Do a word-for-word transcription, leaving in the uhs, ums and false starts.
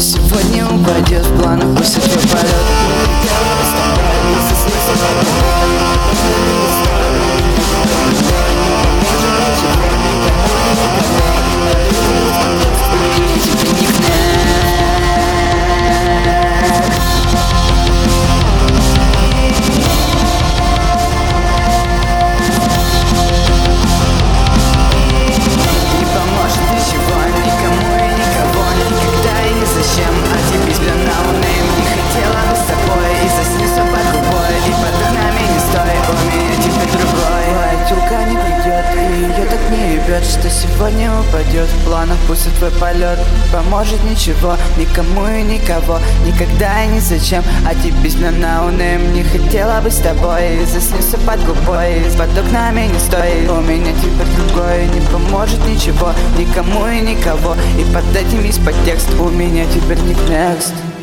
сегодня упадет в планах, пусть твой полет. Что сегодня упадет в планах, пусть и твой полет. Поможет ничего, никому и никого, никогда и ни зачем. А тебе без меня на унем. Не хотела бы с тобой, заснился под губой. Под окнами не стой, у меня теперь другой. Не поможет ничего, никому и никого. И под этим есть подтекст, у меня теперь ник next.